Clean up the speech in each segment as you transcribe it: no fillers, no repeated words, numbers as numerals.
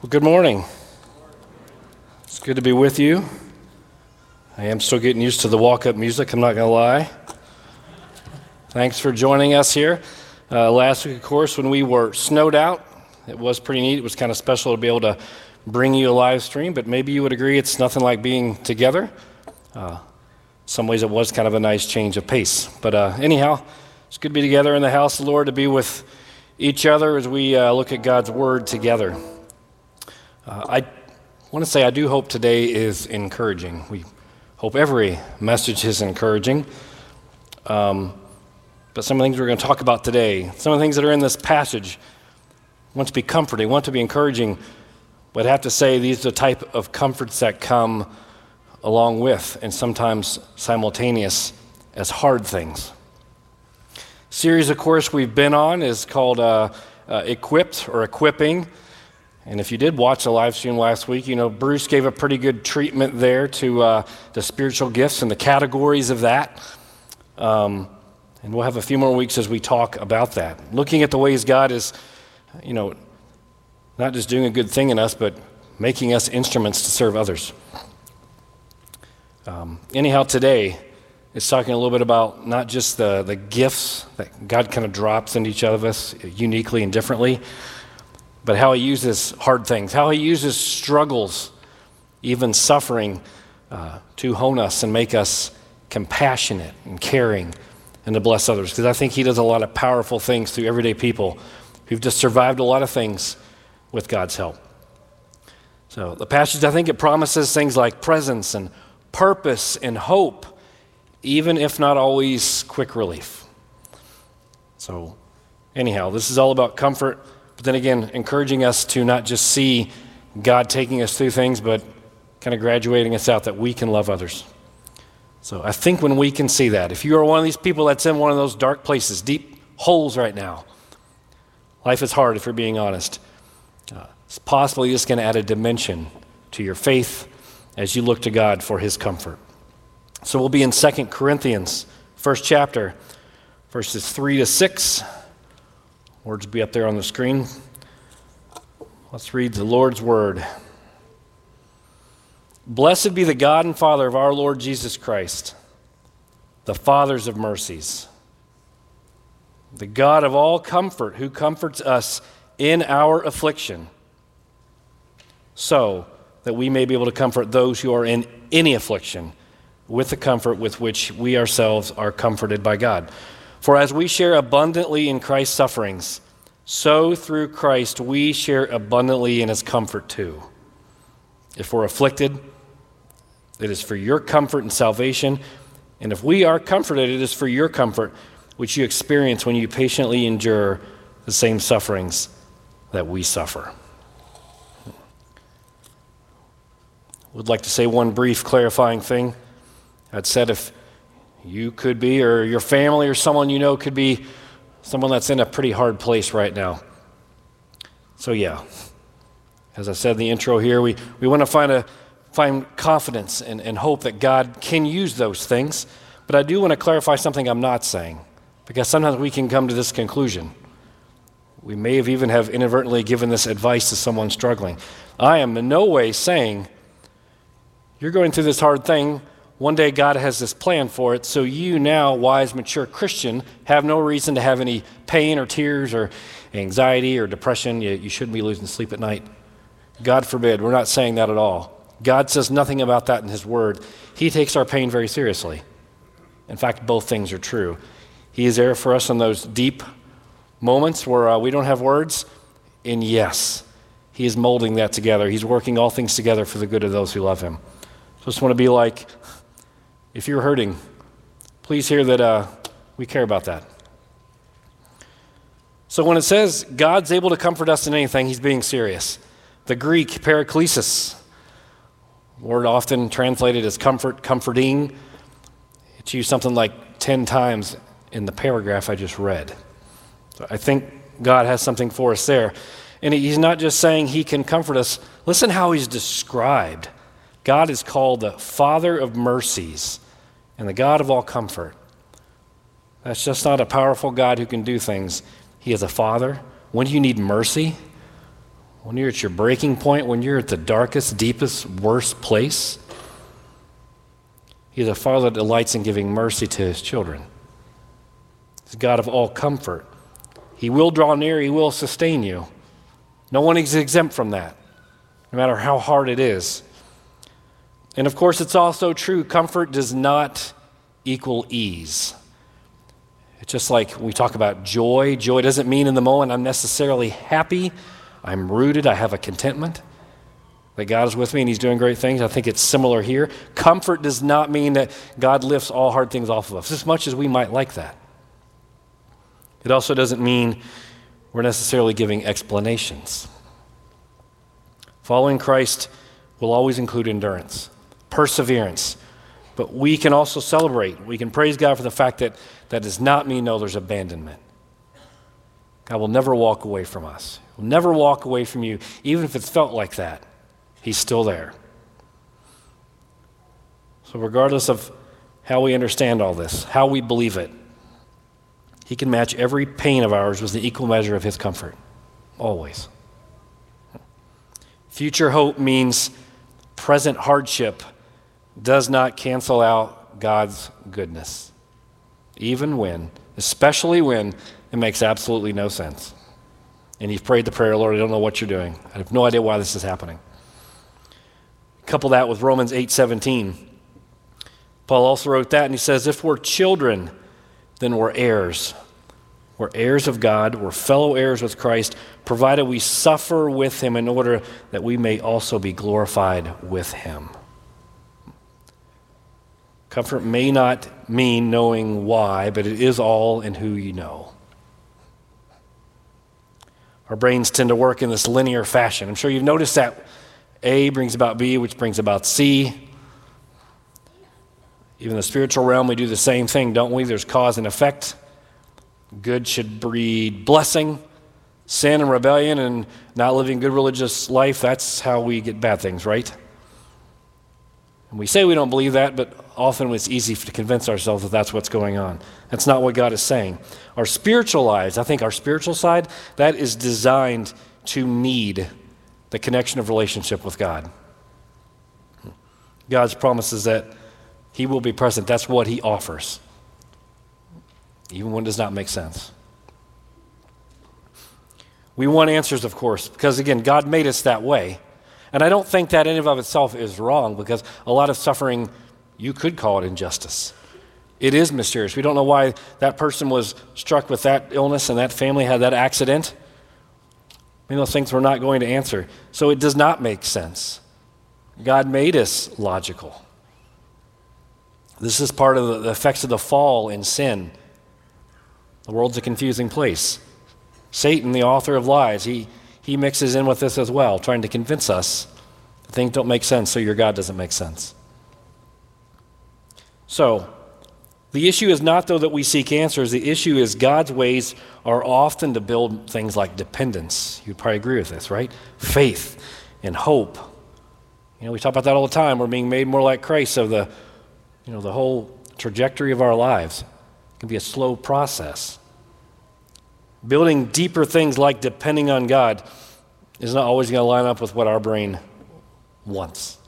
Well, good morning. It's good to be with you. I am still getting used to the walk-up music, I'm not going to lie. Thanks for joining us here. Last week, of course, when we were snowed out, it was pretty neat. It was kind of special to be able to bring you a live stream, but maybe you would agree it's nothing like being together. Some ways it was kind of a nice change of pace. But anyhow, it's good to be together in the house of the Lord, to be with each other as we look at God's Word together. I want to say I do hope today is encouraging. We hope every message is encouraging. But some of the things we're going to talk about today, some of the things that are in this passage, want to be comforting, want to be encouraging, but I have to say these are the type of comforts that come along with and sometimes simultaneous as hard things. Series, of course, we've been on is called Equipped or Equipping. And if you did watch the live stream last week, you know Bruce gave a pretty good treatment there to the spiritual gifts and the categories of that. And we'll have a few more weeks as we talk about that. Looking at the ways God is, not just doing a good thing in us, but making us instruments to serve others. Anyhow, today is talking a little bit about not just the gifts that God kind of drops into each of us uniquely and differently, but how he uses hard things, how he uses struggles, even suffering, to hone us and make us compassionate and caring and to bless others. Because I think he does a lot of powerful things through everyday people who've just survived a lot of things with God's help. So the passage, I think it promises things like presence and purpose and hope, even if not always quick relief. So anyhow, this is all about comfort. But then again, encouraging us to not just see God taking us through things, but kind of graduating us out that we can love others. So I think when we can see that, if you are one of these people that's in one of those dark places, deep holes right now, life is hard if you're being honest. It's possibly just going to add a dimension to your faith as you look to God for his comfort. So we'll be in 2 Corinthians, first chapter, verses 3-6. Words will be up there on the screen. Let's read the Lord's word. Blessed be the God and Father of our Lord Jesus Christ, the fathers of mercies, the God of all comfort, who comforts us in our affliction, so that we may be able to comfort those who are in any affliction with the comfort with which we ourselves are comforted by God. For as we share abundantly in Christ's sufferings, so through Christ we share abundantly in his comfort too. If we're afflicted, it is for your comfort and salvation. And if we are comforted, it is for your comfort, which you experience when you patiently endure the same sufferings that we suffer. Would like to say one brief clarifying thing. I'd said if you could be, or your family or someone you know could be someone that's in a pretty hard place right now. So yeah, as I said in the intro here, we want to find confidence and hope that God can use those things. But I do want to clarify something I'm not saying, because sometimes we can come to this conclusion. We may have even inadvertently given this advice to someone struggling. I am in no way saying you're going through this hard thing. One day God has this plan for it, so you now, wise, mature Christian, have no reason to have any pain or tears or anxiety or depression. You shouldn't be losing sleep at night. God forbid, we're not saying that at all. God says nothing about that in his word. He takes our pain very seriously. In fact, both things are true. He is there for us in those deep moments where we don't have words, and yes, he is molding that together. He's working all things together for the good of those who love him. So I just want to be like, if you're hurting, please hear that we care about that. So when it says God's able to comfort us in anything, he's being serious. The Greek paraklesis, word often translated as comfort, comforting, it's used something like 10 times in the paragraph I just read. So I think God has something for us there. And he's not just saying he can comfort us. Listen how he's described. God is called the Father of mercies and the God of all comfort. That's just not a powerful God who can do things. He is a father. When do you need mercy? when you're at your breaking point, when you're at the darkest, deepest, worst place. He's a Father that delights in giving mercy to his children. He's a God of all comfort. He will draw near, he will sustain you. No one is exempt from that, no matter how hard it is. And of course, it's also true, comfort does not equal ease. It's just like we talk about joy. Joy doesn't mean in the moment I'm necessarily happy. I'm rooted, I have a contentment that God is with me and he's doing great things. I think it's similar here. Comfort does not mean that God lifts all hard things off of us, as much as we might like that. It also doesn't mean we're necessarily giving explanations. Following Christ will always include endurance, perseverance, but we can also celebrate. We can praise God for the fact that that does not mean, no, there's abandonment. God will never walk away from us. He'll never walk away from you, even if it's felt like that. He's still there. So regardless of how we understand all this, how we believe it, he can match every pain of ours with the equal measure of his comfort, always. Future hope means present hardship does not cancel out God's goodness, even when, especially when it makes absolutely no sense. And you've prayed the prayer, Lord, I don't know what you're doing. I have no idea why this is happening. Couple that with Romans 8:17. Paul also wrote that, and he says, if we're children, then we're heirs. We're heirs of God. We're fellow heirs with Christ, provided we suffer with him in order that we may also be glorified with him. Comfort may not mean knowing why, but it is all in who you know. Our brains tend to work in this linear fashion. I'm sure you've noticed that A brings about B, which brings about C. Even in the spiritual realm, we do the same thing, don't we? There's cause and effect. Good should breed blessing. Sin and rebellion and not living good religious life, that's how we get bad things, right? And we say we don't believe that, but often it's easy to convince ourselves that that's what's going on. That's not what God is saying. Our spiritual lives, I think our spiritual side, that is designed to need the connection of relationship with God. God's promises that he will be present. That's what he offers, even when it does not make sense. We want answers, of course, because again, God made us that way. And I don't think that in and of itself is wrong, because a lot of suffering, you could call it injustice. It is mysterious. We don't know why that person was struck with that illness and that family had that accident. I mean, those things we're not going to answer. So it does not make sense. God made us logical. This is part of the effects of the fall in sin. The world's a confusing place. Satan, the author of lies, he mixes in with this as well, trying to convince us that things don't make sense, so your God doesn't make sense. So, the issue is not, though, that we seek answers. The issue is God's ways are often to build things like dependence. You'd probably agree with this, right? Faith and hope. You know, we talk about that all the time. We're being made more like Christ, so the whole trajectory of our lives can be a slow process. Building deeper things like depending on God is not always going to line up with what our brain wants.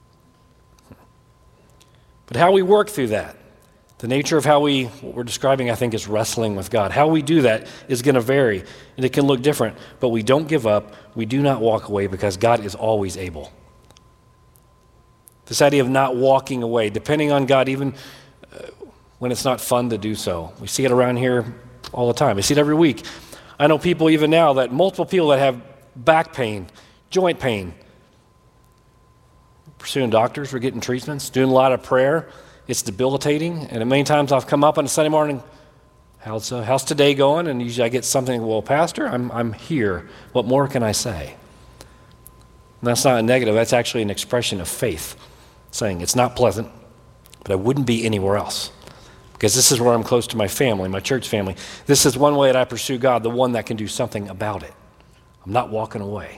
But how we work through that, the nature of what we're describing, I think, is wrestling with God. How we do that is going to vary, and it can look different. But we don't give up. We do not walk away, because God is always able. This idea of not walking away, depending on God even when it's not fun to do so. We see it around here all the time. I see it every week. I know people even now, multiple people that have back pain, joint pain. Pursuing doctors, we're getting treatments, doing a lot of prayer. It's debilitating. And many times I've come up on a Sunday morning, how's today going? And usually I get something, well, Pastor, I'm here. What more can I say? And that's not a negative. That's actually an expression of faith, saying it's not pleasant, but I wouldn't be anywhere else, because this is where I'm close to my family, my church family. This is one way that I pursue God, the one that can do something about it. I'm not walking away.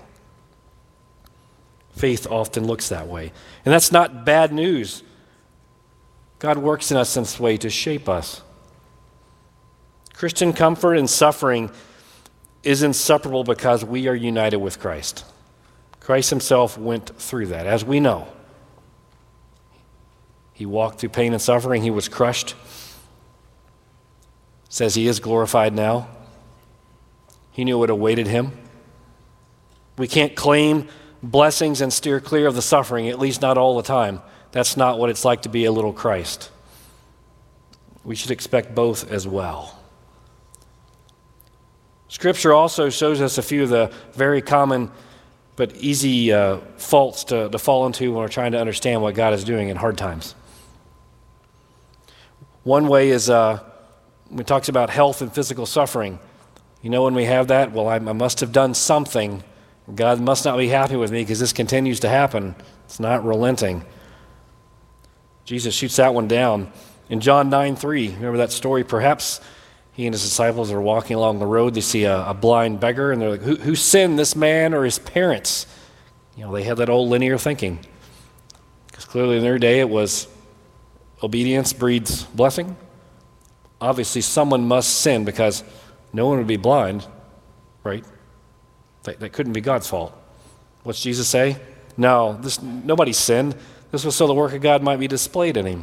Faith often looks that way. And that's not bad news. God works in us in this way to shape us. Christian comfort and suffering is inseparable because we are united with Christ. Christ himself went through that, as we know. He walked through pain and suffering. He was crushed. It says he is glorified now. He knew what awaited him. We can't claim blessings and steer clear of the suffering, at least not all the time. That's not what it's like to be a little Christ. We should expect both as well. Scripture also shows us a few of the very common but easy faults to fall into when we're trying to understand what God is doing in hard times. One way is when it talks about health and physical suffering. You know, when we have that, well, I must have done something. God must not be happy with me because this continues to happen. It's not relenting. Jesus shoots that one down. In John 9:3, remember that story? Perhaps he and his disciples are walking along the road. They see a blind beggar, and they're like, who sinned, this man or his parents? You know, they had that old linear thinking. Because clearly in their day it was obedience breeds blessing. Obviously someone must sin because no one would be blind, right? That couldn't be God's fault. What's Jesus say? No, nobody sinned. This was so the work of God might be displayed in him.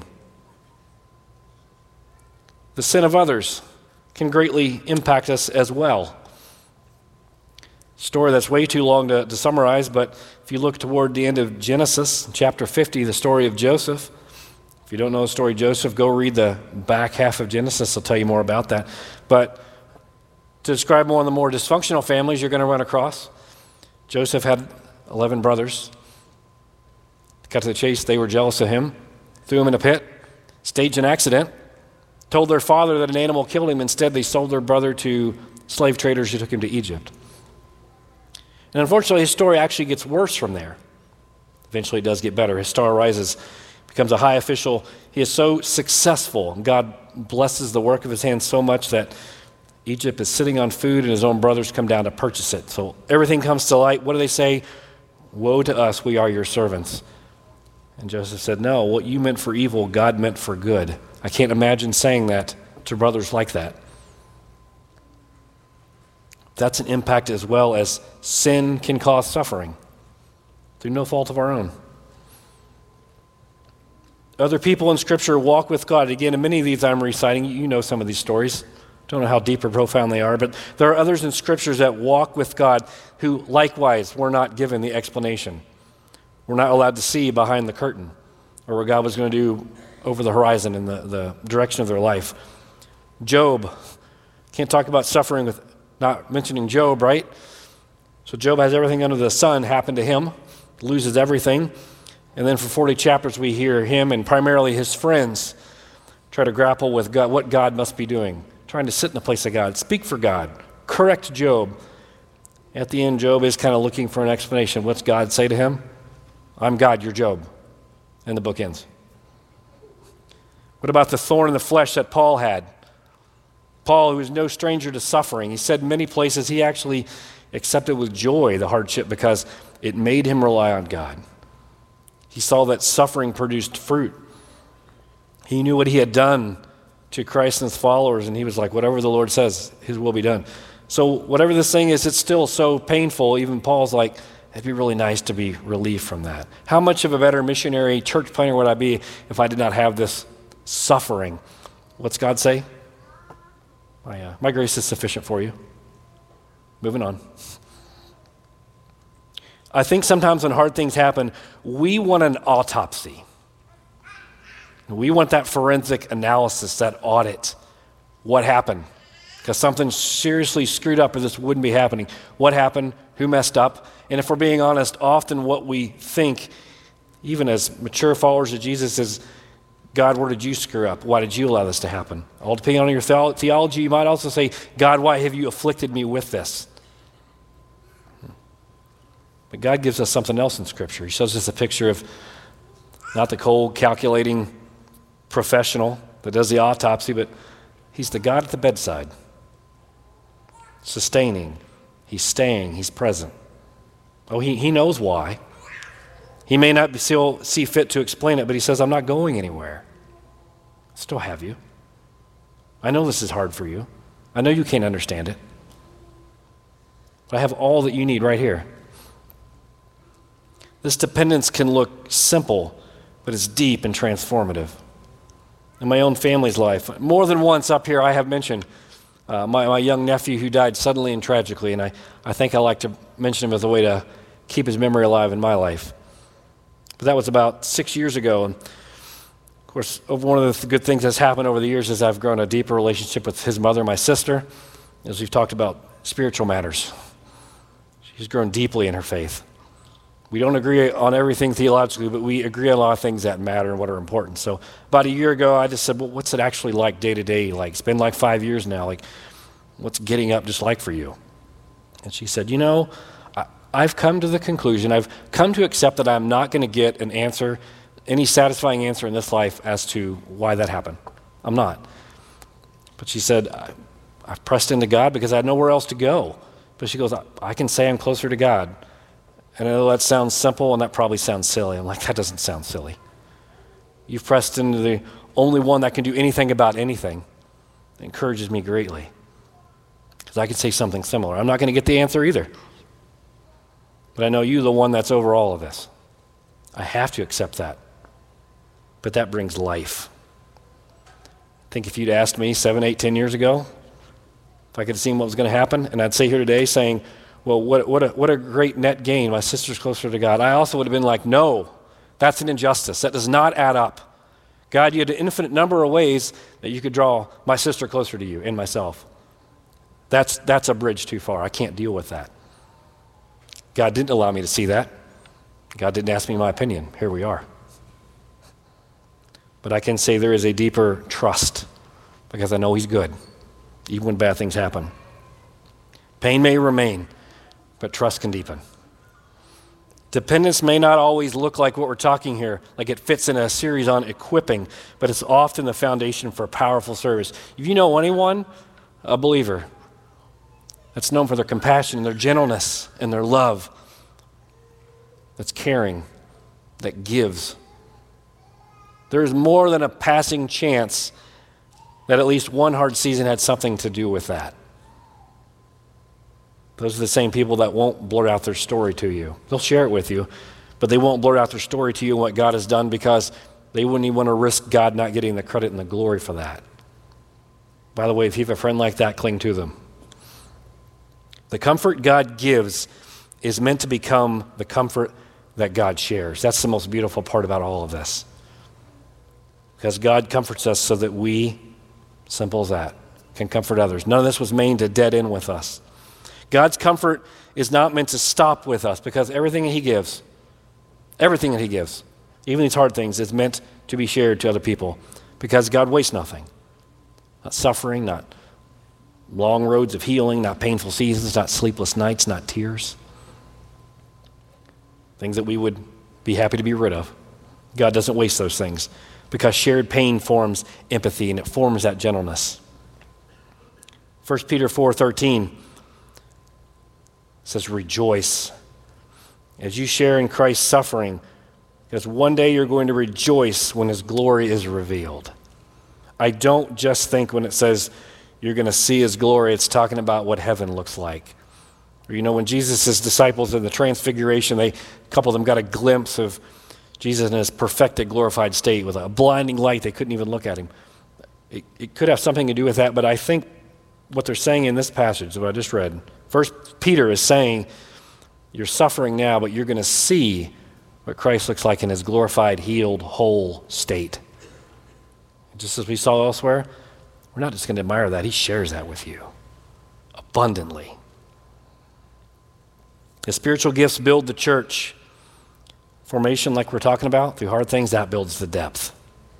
The sin of others can greatly impact us as well. Story that's way too long to summarize, but if you look toward the end of Genesis, chapter 50, the story of Joseph. If you don't know the story of Joseph, go read the back half of Genesis. I'll tell you more about that. But to describe one of the more dysfunctional families you're going to run across, Joseph had 11 brothers. To cut to the chase, they were jealous of him, threw him in a pit, staged an accident, told their father that an animal killed him. Instead, they sold their brother to slave traders who took him to Egypt. And unfortunately, his story actually gets worse from there. Eventually, it does get better. His star rises, becomes a high official. He is so successful. God blesses the work of his hands so much that Egypt is sitting on food and his own brothers come down to purchase it. So everything comes to light. What do they say? Woe to us, we are your servants. And Joseph said, no, what you meant for evil, God meant for good. I can't imagine saying that to brothers like that. That's an impact as well as sin can cause suffering through no fault of our own. Other people in Scripture walk with God. Again, and many of these I'm reciting, you know some of these stories. Don't know how deep or profound they are, but there are others in Scriptures that walk with God who likewise were not given the explanation. We're not allowed to see behind the curtain or what God was going to do over the horizon in the direction of their life. Job. Can't talk about suffering with not mentioning Job, right? So Job has everything under the sun happen to him, loses everything. And then for 40 chapters we hear him and primarily his friends try to grapple with God, what God must be doing, trying to sit in the place of God, speak for God, correct Job. At the end, Job is kind of looking for an explanation. What's God say to him? I'm God, you're Job. And the book ends. What about the thorn in the flesh that Paul had? Paul, who was no stranger to suffering, he said in many places he actually accepted with joy the hardship because it made him rely on God. He saw that suffering produced fruit. He knew what he had done to Christ and his followers, and he was like, whatever the Lord says, his will be done. So whatever this thing is, it's still so painful. Even Paul's like, it'd be really nice to be relieved from that. How much of a better missionary, church planter would I be if I did not have this suffering? What's God say? My grace is sufficient for you. Moving on. I think sometimes when hard things happen, we want an autopsy. We want that forensic analysis, that audit. What happened? Because something seriously screwed up or this wouldn't be happening. What happened? Who messed up? And if we're being honest, often what we think, even as mature followers of Jesus, is, God, where did you screw up? Why did you allow this to happen? All depending on your theology, you might also say, God, why have you afflicted me with this? But God gives us something else in Scripture. He shows us a picture of not the cold, calculating professional that does the autopsy, but he's the God at the bedside, sustaining. He's staying. He's present. Oh, he knows why. He may not still see fit to explain it, but he says, I'm not going anywhere. I still have you. I know this is hard for you. I know you can't understand it. But I have all that you need right here. This dependence can look simple, but it's deep and transformative. In my own family's life, more than once up here I have mentioned my young nephew who died suddenly and tragically, and I think I like to mention him as a way to keep his memory alive in my life. But that was about 6 years ago, and of course, one of the good things that's happened over the years is I've grown a deeper relationship with his mother, my sister, as we've talked about spiritual matters. She's grown deeply in her faith. We don't agree on everything theologically, but we agree on a lot of things that matter and what are important. So about a year ago, I just said, well, what's it actually like day to day? Like, it's been like 5 years now. Like, what's getting up just like for you? And she said, I've come to the conclusion, I've come to accept that I'm not going to get an answer, any satisfying answer in this life as to why that happened. I'm not. But she said, I've pressed into God because I had nowhere else to go. But she goes, I can say I'm closer to God. And I know that sounds simple, and that probably sounds silly. I'm like, that doesn't sound silly. You've pressed into the only one that can do anything about anything. It encourages me greatly. Because I could say something similar. I'm not going to get the answer either. But I know you, the one that's over all of this. I have to accept that. But that brings life. I think if you'd asked me 7, 8, 10 years ago, if I could have seen what was going to happen, and I'd say here today saying, well, what a great net gain. My sister's closer to God. I also would have been like, no, that's an injustice. That does not add up. God, you had an infinite number of ways that you could draw my sister closer to you and myself. That's a bridge too far. I can't deal with that. God didn't allow me to see that. God didn't ask me my opinion. Here we are. But I can say there is a deeper trust because I know He's good, even when bad things happen. Pain may remain, but trust can deepen. Dependence may not always look like what we're talking here, like it fits in a series on equipping, but it's often the foundation for powerful service. If you know anyone, a believer, that's known for their compassion and their gentleness and their love, that's caring, that gives, there's more than a passing chance that at least one hard season had something to do with that. Those are the same people that won't blurt out their story to you. They'll share it with you, but they won't blurt out their story to you and what God has done because they wouldn't even want to risk God not getting the credit and the glory for that. By the way, if you have a friend like that, cling to them. The comfort God gives is meant to become the comfort that God shares. That's the most beautiful part about all of this. Because God comforts us so that we, simple as that, can comfort others. None of this was made to dead end with us. God's comfort is not meant to stop with us because everything that He gives, even these hard things, is meant to be shared to other people because God wastes nothing. Not suffering, not long roads of healing, not painful seasons, not sleepless nights, not tears. Things that we would be happy to be rid of. God doesn't waste those things because shared pain forms empathy and it forms that gentleness. 1 Peter 4:13 says, rejoice as you share in Christ's suffering, because one day you're going to rejoice when His glory is revealed. I don't just think when it says you're going to see His glory, it's talking about what heaven looks like. Or, when Jesus' disciples in the transfiguration, a couple of them got a glimpse of Jesus in His perfected, glorified state with a blinding light. They couldn't even look at Him. It could have something to do with that, but I think what they're saying in this passage that I just read, First Peter is saying, you're suffering now, but you're going to see what Christ looks like in His glorified, healed, whole state. Just as we saw elsewhere, we're not just going to admire that. He shares that with you abundantly. The spiritual gifts build the church. Formation, like we're talking about, through hard things, that builds the depth.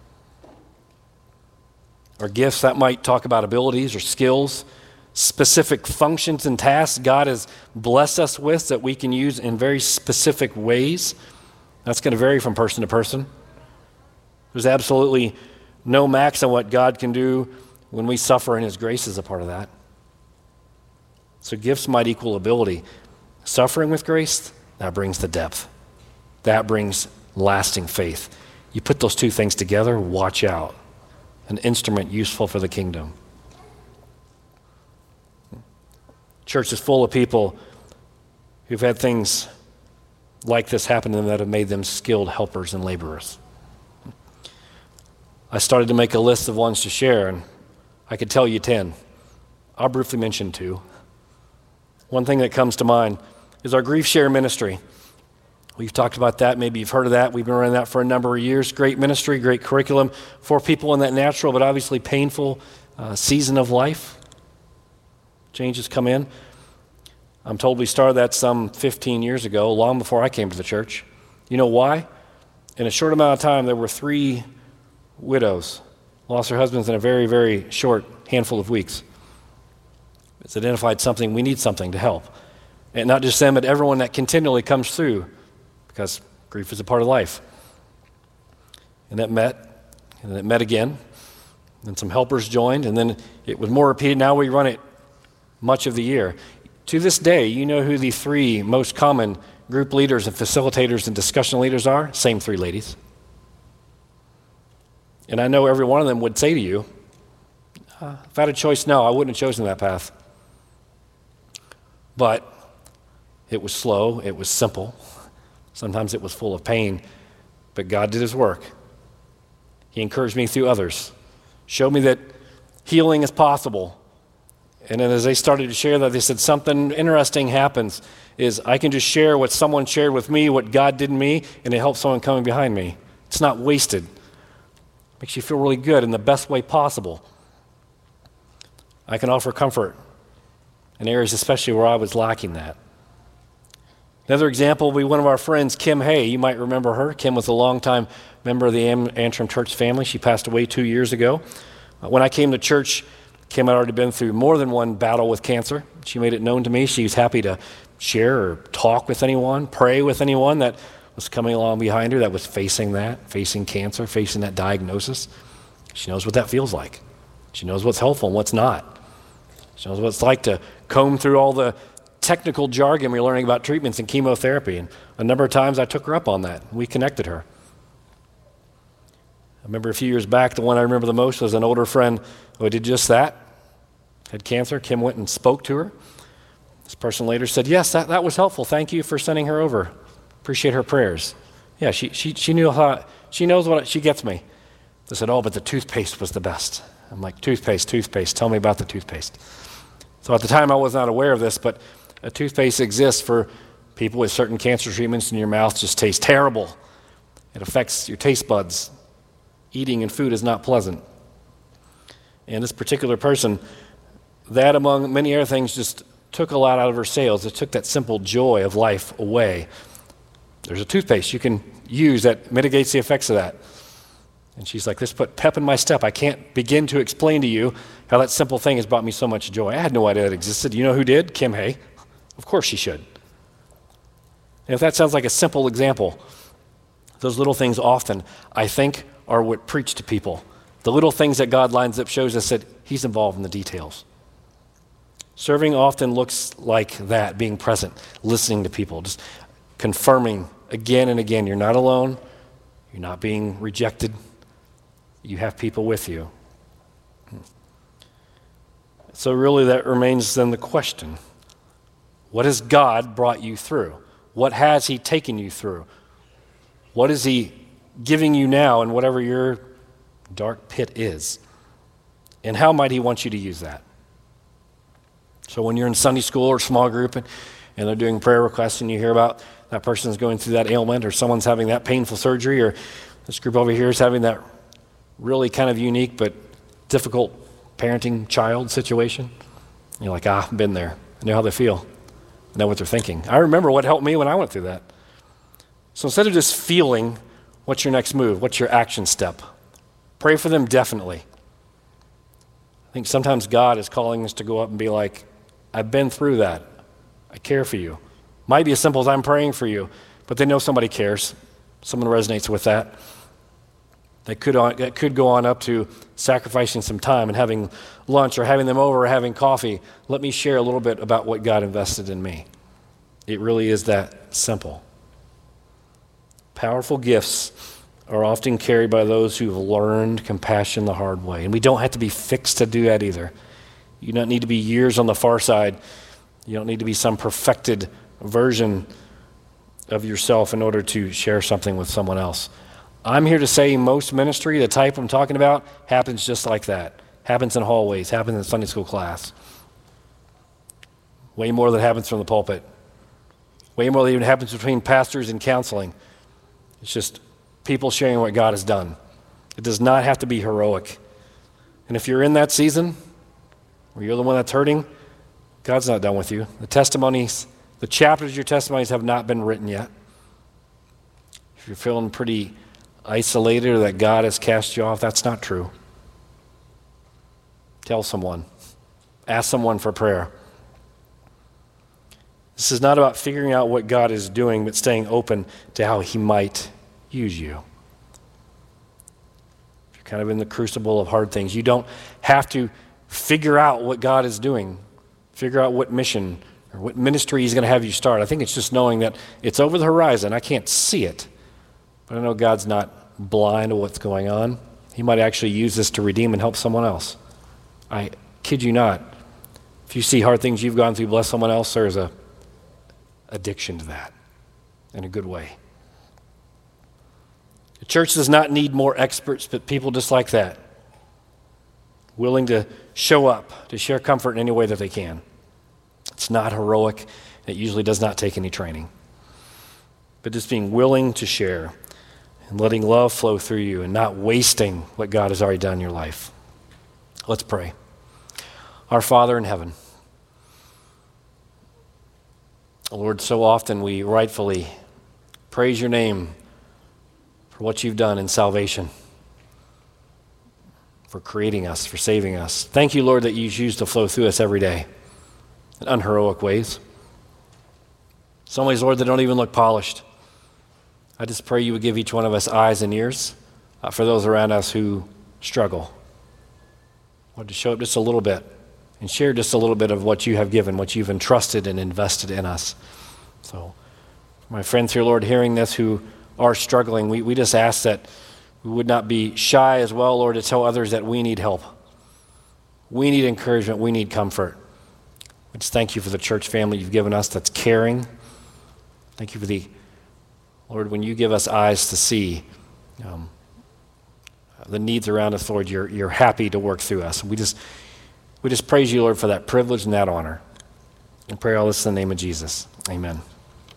Or gifts that might talk about abilities or skills, specific functions and tasks God has blessed us with that we can use in very specific ways. That's going to vary from person to person. There's absolutely no max on what God can do when we suffer, and His grace is a part of that. So gifts might equal ability. Suffering with grace, that brings the depth. That brings lasting faith. You put those two things together, watch out. An instrument useful for the kingdom. Church is full of people who've had things like this happen to them that have made them skilled helpers and laborers. I started to make a list of ones to share, and I could tell you 10. I'll briefly mention 2. One thing that comes to mind is our Grief Share ministry. We've talked about that. Maybe you've heard of that. We've been running that for a number of years. Great ministry, great curriculum for people in that natural but obviously painful season of life. Changes come in. I'm told we started that some 15 years ago, long before I came to the church. You know why? In a short amount of time, there were 3 widows lost their husbands in a very, very short handful of weeks. It's identified something, we need something to help. And not just them, but everyone that continually comes through, because grief is a part of life. And it met again, and some helpers joined, and then it was more repeated. Now we run it much of the year. To this day, you know who the 3 most common group leaders and facilitators and discussion leaders are? Same 3 ladies. And I know every one of them would say to you, if I had a choice, no, I wouldn't have chosen that path. But it was slow, it was simple. Sometimes it was full of pain, but God did his work. He encouraged me through others, showed me that healing is possible. And then as they started to share that, they said something interesting happens, is I can just share what someone shared with me, what God did in me, and it helps someone coming behind me. It's not wasted. Makes you feel really good in the best way possible. I can offer comfort in areas especially where I was lacking that. Another example will be one of our friends, Kim Hay. You might remember her. Kim was a longtime member of the Antrim Church family. She passed away 2 years ago. When I came to church, Kim had already been through more than one battle with cancer. She made it known to me. She was happy to share or talk with anyone, pray with anyone that was coming along behind her that was facing cancer, facing that diagnosis. She knows what that feels like. She knows what's helpful and what's not. She knows what it's like to comb through all the technical jargon we're learning about treatments and chemotherapy. And a number of times I took her up on that. We connected her. I remember a few years back, the one I remember the most was an older friend who did just that, had cancer. Kim went and spoke to her. This person later said, yes, that was helpful. Thank you for sending her over. Appreciate her prayers. Yeah, she knew how, she knows what, she gets me. They said, oh, but the toothpaste was the best. I'm like, toothpaste, tell me about the toothpaste. So at the time I was not aware of this, but a toothpaste exists for people with certain cancer treatments and your mouth just tastes terrible. It affects your taste buds. Eating and food is not pleasant. And this particular person, that among many other things, just took a lot out of her sales. It took that simple joy of life away. There's a toothpaste you can use that mitigates the effects of that. And she's like, this put pep in my step. I can't begin to explain to you how that simple thing has brought me so much joy. I had no idea that existed. You know who did? Kim Hay. Of course she should. And if that sounds like a simple example, those little things often, I think, are what preach to people. The little things that God lines up shows us that he's involved in the details. Serving often looks like that, being present, listening to people, just confirming again and again, you're not alone, you're not being rejected, you have people with you. So really that remains then the question, what has God brought you through? What has he taken you through? What is he giving you now in whatever your dark pit is? And how might he want you to use that? So when you're in Sunday school or small group and they're doing prayer requests and you hear about that person's going through that ailment or someone's having that painful surgery or this group over here is having that really kind of unique but difficult parenting child situation, you're like, I've been there. I know how they feel. I know what they're thinking. I remember what helped me when I went through that. So instead of just feeling, what's your next move? What's your action step? Pray for them definitely. I think sometimes God is calling us to go up and be like, I've been through that. I care for you. Might be as simple as I'm praying for you, but they know somebody cares. Someone resonates with that. That could go on up to sacrificing some time and having lunch or having them over or having coffee. Let me share a little bit about what God invested in me. It really is that simple. Powerful gifts are often carried by those who've learned compassion the hard way. And we don't have to be fixed to do that either. You don't need to be years on the far side. You don't need to be some perfected version of yourself in order to share something with someone else. I'm here to say most ministry, the type I'm talking about, happens just like that. Happens in hallways, happens in Sunday school class. Way more than happens from the pulpit. Way more than even happens between pastors and counseling. It's just people sharing what God has done. It does not have to be heroic. And if you're in that season, or you're the one that's hurting, God's not done with you. The testimonies, the chapters of your testimonies have not been written yet. If you're feeling pretty isolated or that God has cast you off, that's not true. Tell someone. Ask someone for prayer. This is not about figuring out what God is doing, but staying open to how he might use you. If you're kind of in the crucible of hard things, you don't have to figure out what God is doing. Figure out what mission or what ministry he's going to have you start. I think it's just knowing that it's over the horizon. I can't see it, but I know God's not blind to what's going on. He might actually use this to redeem and help someone else. I kid you not. If you see hard things you've gone through bless someone else, there's a addiction to that in a good way. The church does not need more experts, but people just like that, willing to show up, to share comfort in any way that they can. It's not heroic. It usually does not take any training. But just being willing to share and letting love flow through you and not wasting what God has already done in your life. Let's pray. Our Father in heaven, Lord, so often we rightfully praise your name for what you've done in salvation, for creating us, for saving us. Thank you, Lord, that you choose to flow through us every day in unheroic ways. Some ways, Lord, that don't even look polished. I just pray you would give each one of us eyes and ears for those around us who struggle. Lord, to show up just a little bit and share just a little bit of what you have given, what you've entrusted and invested in us. So, my friends here, Lord, hearing this who are struggling, we just ask that we would not be shy as well, Lord, to tell others that we need help. We need encouragement. We need comfort. We just thank you for the church family you've given us that's caring. Thank you for Lord, when you give us eyes to see the needs around us, Lord, you're happy to work through us. We just praise you, Lord, for that privilege and that honor. And pray all this in the name of Jesus. Amen.